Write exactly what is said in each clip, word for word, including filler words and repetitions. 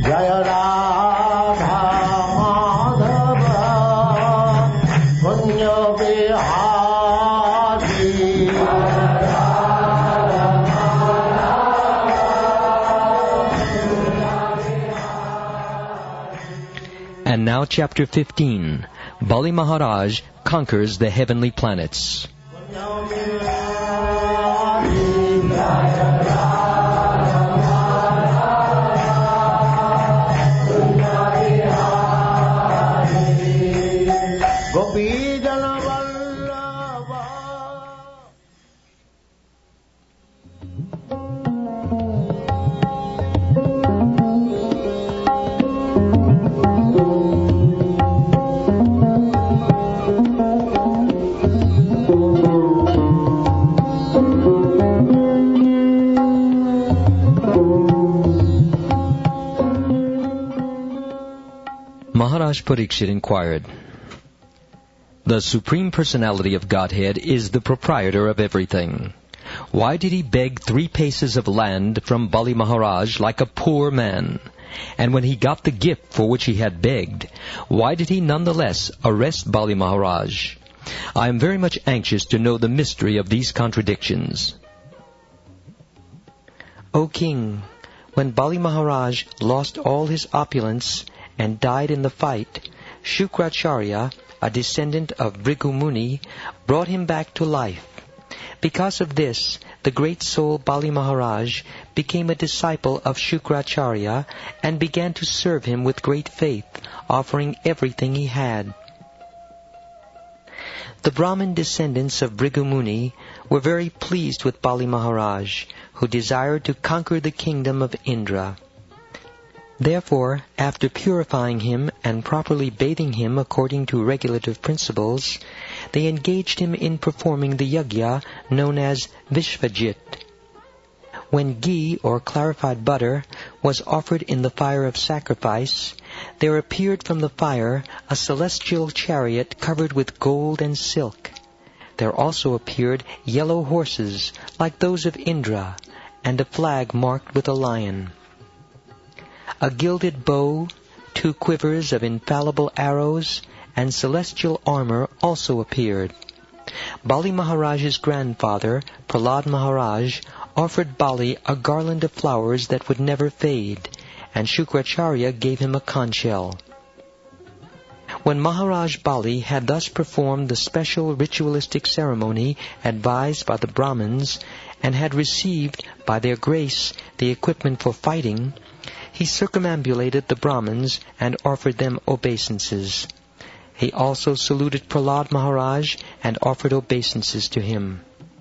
Jaya Radha Madhava Punya Vihari. And now chapter fifteen. Bali Maharaj conquers the heavenly planets. Maharaj Parikshit inquired, "The Supreme Personality of Godhead is the proprietor of everything. Why did he beg three paces of land from Bali Maharaj like a poor man? And when he got the gift for which he had begged, why did he nonetheless arrest Bali Maharaj? I am very much anxious to know the mystery of these contradictions." O king, when Bali Maharaj lost all his opulence and died in the fight, Shukracharya, a descendant of Bhrigu Muni, brought him back to life. Because of this, the great soul Bali Maharaj became a disciple of Shukracharya and began to serve him with great faith, offering everything he had. The Brahmin descendants of Bhrigu Muni were very pleased with Bali Maharaj, who desired to conquer the kingdom of Indra. Therefore, after purifying him and properly bathing him according to regulative principles, they engaged him in performing the yajna known as Vishvajit. When ghee or clarified butter was offered in the fire of sacrifice, there appeared from the fire a celestial chariot covered with gold and silk. There also appeared yellow horses like those of Indra, and a flag marked with a lion. A gilded bow, two quivers of infallible arrows, and celestial armor also appeared. Bali Maharaj's grandfather, Prahlad Maharaj, offered Bali a garland of flowers that would never fade, and Shukracharya gave him a conch shell. When Maharaj Bali had thus performed the special ritualistic ceremony advised by the Brahmins, and had received, by their grace, the equipment for fighting, he circumambulated the Brahmins and offered them obeisances. He also saluted Prahlad Maharaj and offered obeisances to him.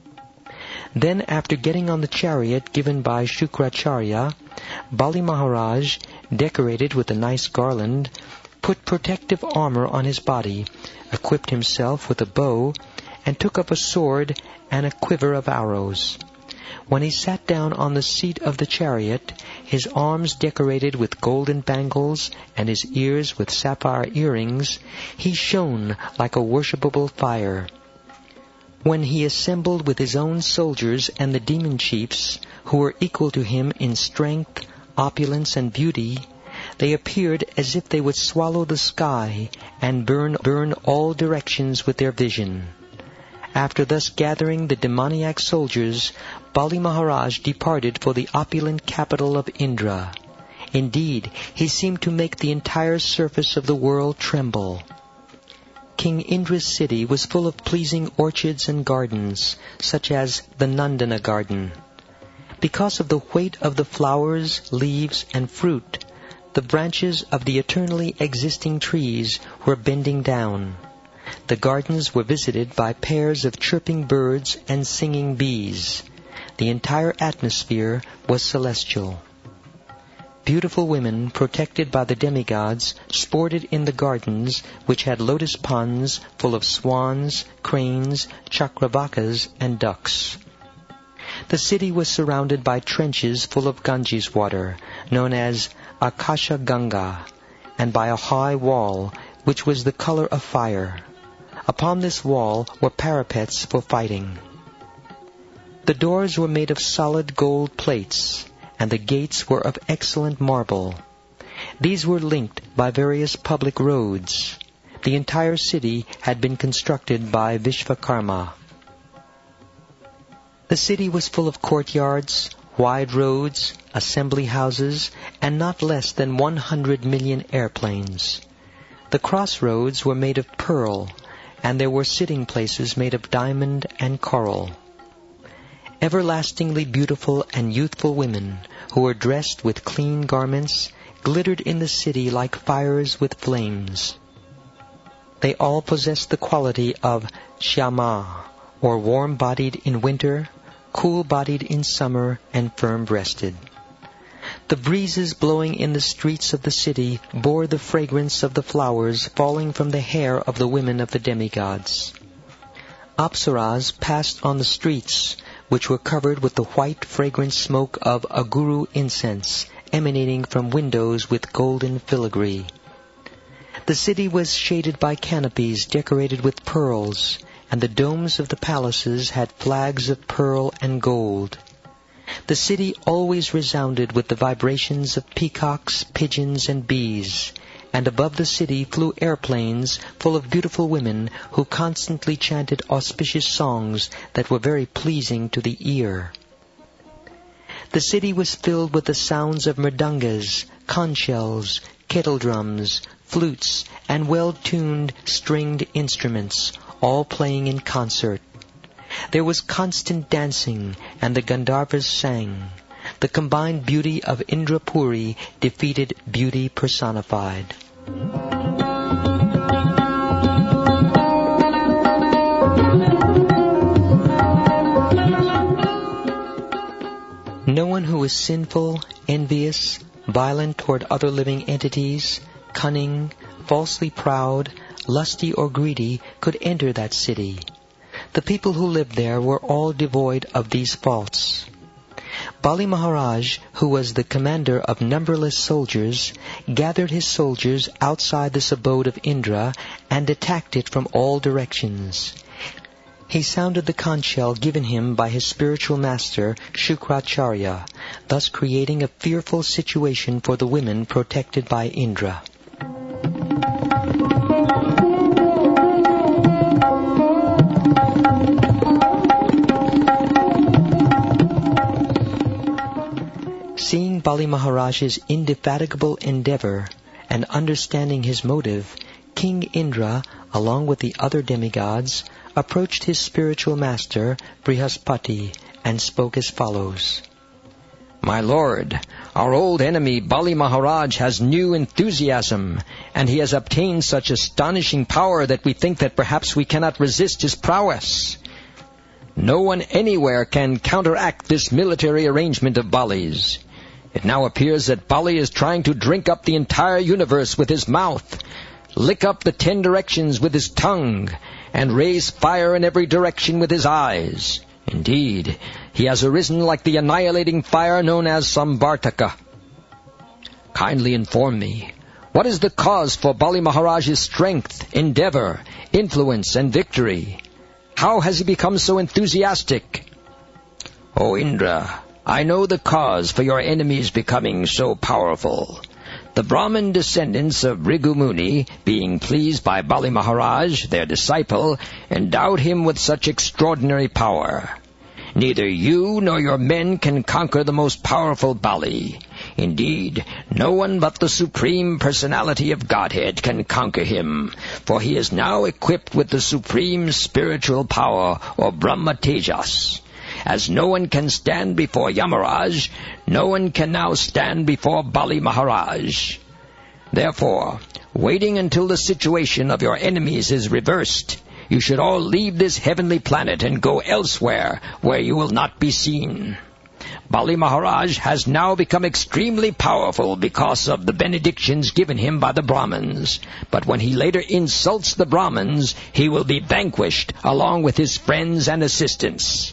Then, after getting on the chariot given by Shukracharya, Bali Maharaj, decorated with a nice garland, put protective armor on his body, equipped himself with a bow, and took up a sword and a quiver of arrows. When he sat down on the seat of the chariot, his arms decorated with golden bangles and his ears with sapphire earrings, he shone like a worshipable fire. When he assembled with his own soldiers and the demon chiefs, who were equal to him in strength, opulence, and beauty, they appeared as if they would swallow the sky and burn, burn all directions with their vision. After thus gathering the demoniac soldiers, Bali Maharaj departed for the opulent capital of Indra. Indeed, he seemed to make the entire surface of the world tremble. King Indra's city was full of pleasing orchards and gardens, such as the Nandana garden. Because of the weight of the flowers, leaves, and fruit, the branches of the eternally existing trees were bending down. The gardens were visited by pairs of chirping birds and singing bees. The entire atmosphere was celestial. Beautiful women, protected by the demigods, sported in the gardens, which had lotus ponds full of swans, cranes, chakravakas, and ducks. The city was surrounded by trenches full of Ganges water, known as Akasha Ganga, and by a high wall, which was the color of fire. Upon this wall were parapets for fighting. The doors were made of solid gold plates, and the gates were of excellent marble. These were linked by various public roads. The entire city had been constructed by Vishvakarma. The city was full of courtyards, wide roads, assembly houses, and not less than one hundred million airplanes. The crossroads were made of pearl, and there were sitting places made of diamond and coral. Everlastingly beautiful and youthful women, who were dressed with clean garments, glittered in the city like fires with flames. They all possessed the quality of Shyama, or warm-bodied in winter, cool-bodied in summer, and firm-breasted. The breezes blowing in the streets of the city bore the fragrance of the flowers falling from the hair of the women of the demigods. Apsaras passed on the streets, which were covered with the white fragrant smoke of aguru incense, emanating from windows with golden filigree. The city was shaded by canopies decorated with pearls, and the domes of the palaces had flags of pearl and gold. The city always resounded with the vibrations of peacocks, pigeons, and bees, and above the city flew airplanes full of beautiful women who constantly chanted auspicious songs that were very pleasing to the ear. The city was filled with the sounds of mridangas, conch shells, kettle drums, flutes, and well-tuned stringed instruments, all playing in concert. There was constant dancing, and the Gandharvas sang. The combined beauty of Indrapuri defeated beauty personified. No one who was sinful, envious, violent toward other living entities, cunning, falsely proud, lusty or greedy could enter that city. The people who lived there were all devoid of these faults. Bali Maharaj, who was the commander of numberless soldiers, gathered his soldiers outside this abode of Indra and attacked it from all directions. He sounded the conch shell given him by his spiritual master, Shukracharya, thus creating a fearful situation for the women protected by Indra. Seeing Bali Maharaj's indefatigable endeavor and understanding his motive, King Indra, along with the other demigods, approached his spiritual master, Brihaspati, and spoke as follows. My lord, our old enemy Bali Maharaj has new enthusiasm, and he has obtained such astonishing power that we think that perhaps we cannot resist his prowess. No one anywhere can counteract this military arrangement of Bali's. It now appears that Bali is trying to drink up the entire universe with his mouth, lick up the ten directions with his tongue, and raise fire in every direction with his eyes. Indeed, he has arisen like the annihilating fire known as Samvartaka. Kindly inform me, what is the cause for Bali Maharaj's strength, endeavor, influence, and victory? How has he become so enthusiastic? O Indra, I know the cause for your enemies becoming so powerful. The Brahmin descendants of Bhrigu Muni, being pleased by Bali Maharaj, their disciple, endowed him with such extraordinary power. Neither you nor your men can conquer the most powerful Bali. Indeed, no one but the Supreme Personality of Godhead can conquer him, for he is now equipped with the supreme spiritual power, or Brahma Tejas. As no one can stand before Yamaraj, no one can now stand before Bali Maharaj. Therefore, waiting until the situation of your enemies is reversed, you should all leave this heavenly planet and go elsewhere where you will not be seen. Bali Maharaj has now become extremely powerful because of the benedictions given him by the Brahmins. But when he later insults the Brahmins, he will be vanquished along with his friends and assistants.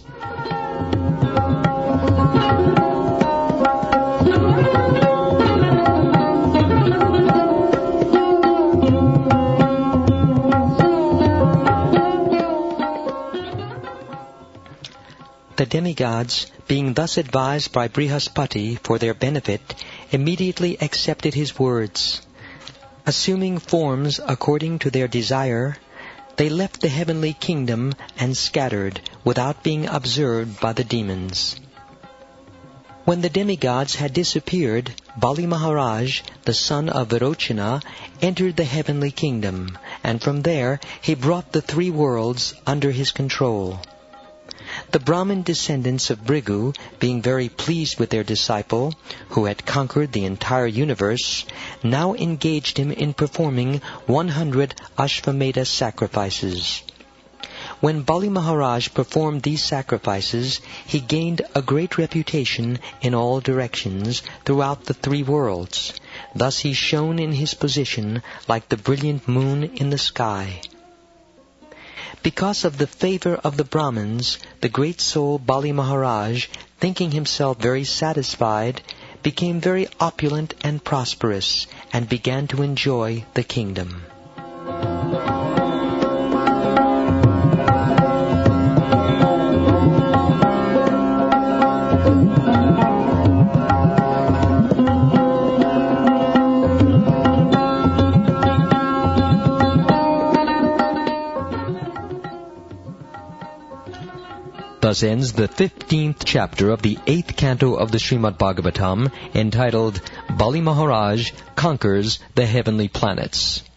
The demigods, being thus advised by Brihaspati for their benefit, immediately accepted his words. Assuming forms according to their desire, they left the heavenly kingdom and scattered without being observed by the demons. When the demigods had disappeared, Bali Maharaj, the son of Virochana, entered the heavenly kingdom, and from there he brought the three worlds under his control. The Brahmin descendants of Bhrigu, being very pleased with their disciple, who had conquered the entire universe, now engaged him in performing one hundred Ashvamedha sacrifices. When Bali Maharaj performed these sacrifices, he gained a great reputation in all directions throughout the three worlds. Thus he shone in his position like the brilliant moon in the sky. Because of the favor of the Brahmins, the great soul Bali Maharaj, thinking himself very satisfied, became very opulent and prosperous, and began to enjoy the kingdom. Thus ends the fifteenth chapter of the eighth canto of the Srimad Bhagavatam, entitled Bali Maharaj Conquers the Heavenly Planets.